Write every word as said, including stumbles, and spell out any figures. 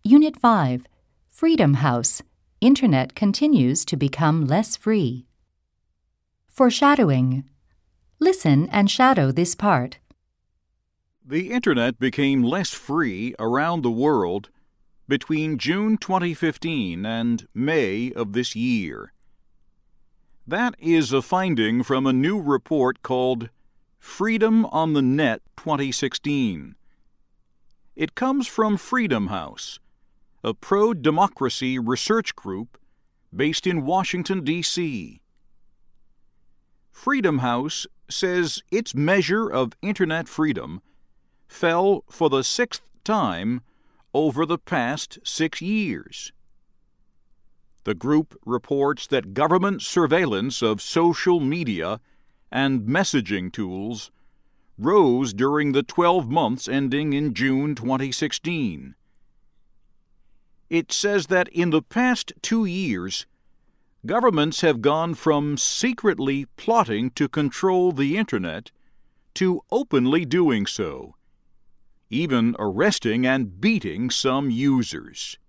Unit five, Freedom House. Internet continues to become less free. Foreshadowing. Listen and shadow this part. The Internet became less free around the world between June twenty fifteen and May of this year. That is a finding from a new report called Freedom on the Net twenty sixteen. It comes from Freedom House, a pro-democracy research group based in Washington, D C Freedom House says its measure of Internet freedom fell for the sixth time over the past six years. The group reports that government surveillance of social media and messaging tools rose during the twelve months ending in June twenty sixteen. It says that in the past two years, governments have gone from secretly plotting to control the Internet to openly doing so, even arresting and beating some users.